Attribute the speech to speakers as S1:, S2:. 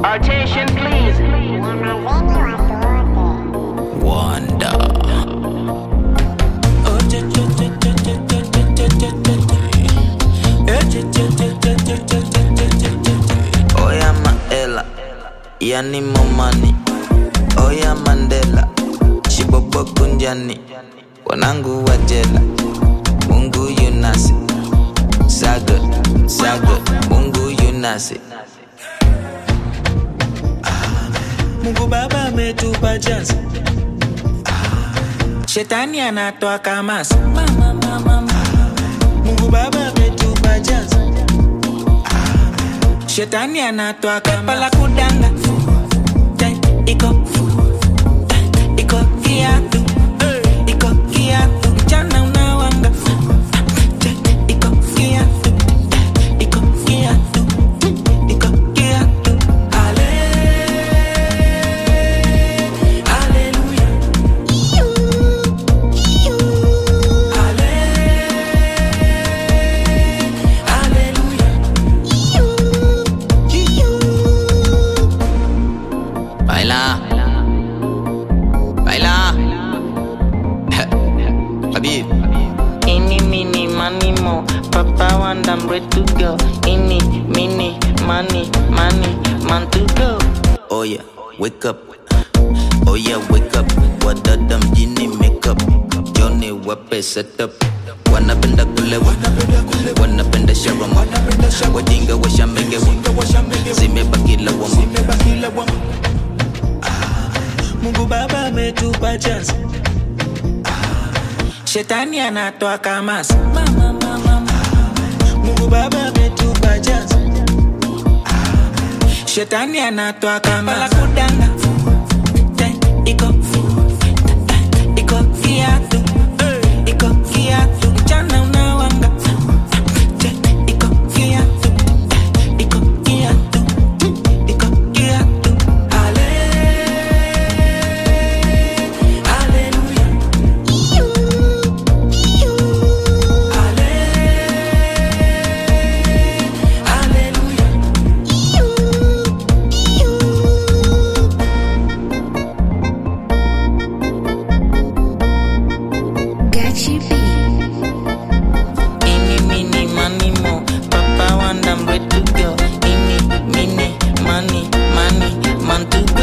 S1: Attention, please.
S2: Wonder. Oya Maela, yani momani. Oya Mandela, Shibobo Kunjani. Wanangu wajela, Mungu yunasi. Saga, Mungu yunasi.
S3: Mungu Baba ametupa chance. Shetani anatoa kamasi. Mungu Baba ametupa chance. Shetani anatoa kamasi. Pala kudanga. Iko kiatu. Iko kiatu. Mchana unawanga. Iko kiatu. Iko kiatu. Iko kiatu.
S2: Baila, baila. Habib.
S1: Any, mini, money, mo. Papa want I'm ready to go. Any, mini, money, man to go.
S2: Oh yeah, wake up. Oh yeah, wake up. Wadada mjini makeup. Johnny wape set up. Wanapenda kulewa, wanapenda sharama. Wajinga washamenge, zimebaki lawama.
S3: Mungu Baba ametupa chance. Shetani anatoa kamasi. Mungu Baba ametupa chance. Shetani anatoa kamasi. Pala kudanga. Iko kiatu. Iko kiatu. Mchana unawanga. Iko kiatu. Iko kiatu. Iko kiatu.
S4: Gachi B.
S1: Any, mini, money, mo. Papa want I'm ready to go. Any, mini, money, man to go.